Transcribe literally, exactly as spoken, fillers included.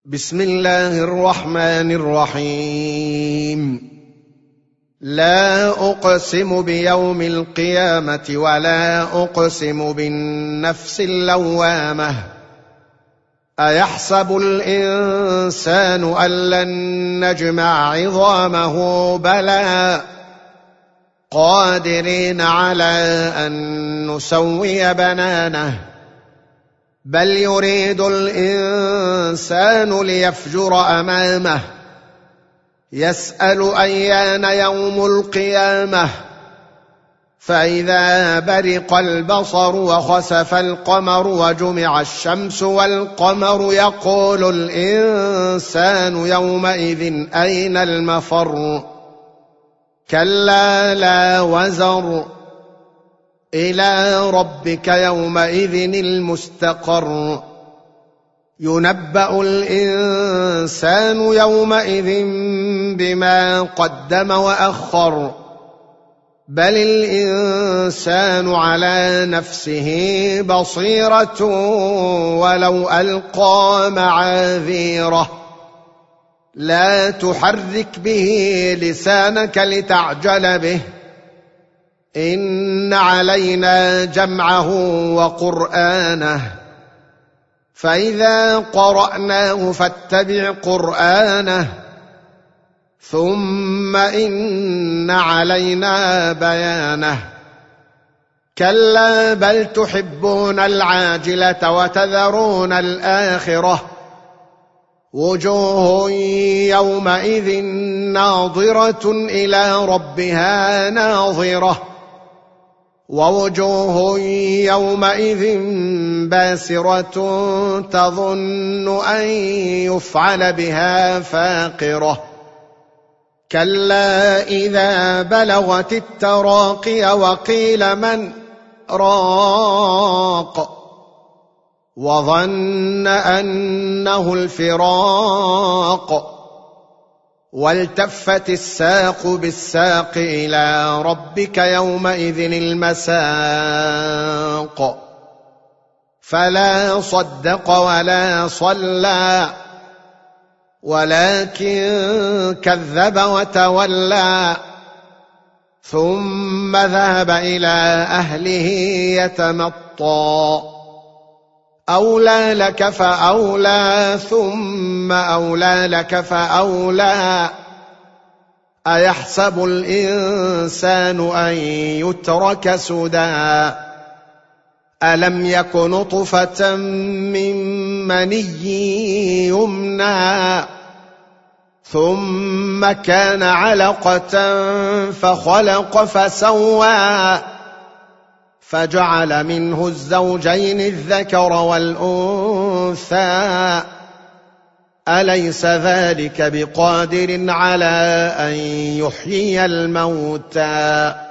بسم الله الرحمن الرحيم. لا أقسم بيوم القيامة ولا أقسم بالنفس اللوامة. أيحسب الإنسان أن لن نجمع عظامه بلى قادرين على أن نسوي بنانه بل يريد الإنسان ليفجر أمامه يسأل أيان يوم القيامة فإذا برق البصر وخسف القمر وجمع الشمس والقمر يقول الإنسان يومئذ أين المفر كلا لا وزر إلى ربك يومئذ المستقر ينبأ الإنسان يومئذ بما قدم وأخر بل الإنسان على نفسه بصيرة ولو ألقى معاذيره لا تحرك به لسانك لتعجل به إن علينا جمعه وقرآنه فإذا قرأناه فاتبع قرآنه ثم إن علينا بيانه كلا بل تحبون العاجلة وتذرون الآخرة وجوه يومئذ ناظرة إلى ربها ناظرة ووجوه يومئذ باسرة تظن أن يفعل بها فاقرة كلا إذا بلغت التراقي وقيل من راق وظن أنه الفراق والتفت الساق بالساق إلى ربك يومئذ المساق فلا صدق ولا صلى ولكن كذب وتولى ثم ذهب إلى أهله يتمطى أولى لك فأولى ثم أولى لك فأولى أيحسب الإنسان أن يترك سدى ألم يك نطفة من مني يمنى ثم كان علقة فخلق فسوى فجعل منه الزوجين الذكر والأنثى أليس ذلك بقادر على أن يحيي الموتى